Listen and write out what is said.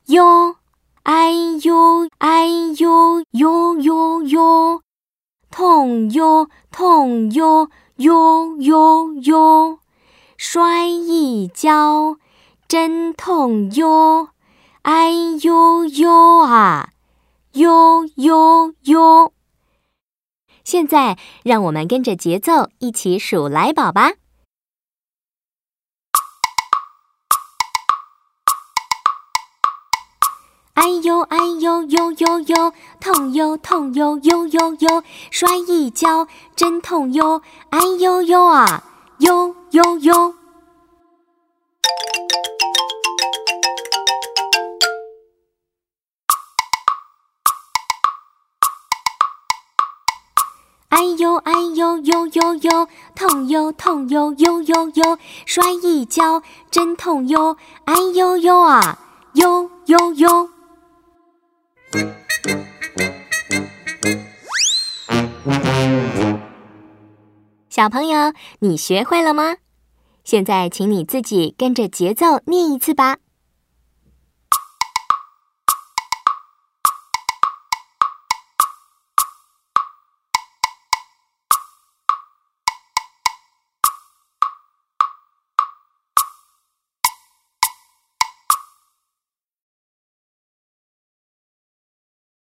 呦，哎呦，哎呦，呦呦呦，痛呦，痛呦，呦呦呦，摔一跤，真痛哟，哎呦呦啊，呦呦呦。现在让我们跟着节奏一起数来宝吧。哎呦哎呦呦呦呦，痛呦痛呦呦呦呦，摔一跤真痛哟，哎呦呦啊，呦呦呦。哎呦哎呦呦呦呦，痛呦痛呦呦呦呦，摔一跤真痛哟，哎呦呦啊，呦呦呦。小朋友，你学会了吗？现在请你自己跟着节奏念一次吧。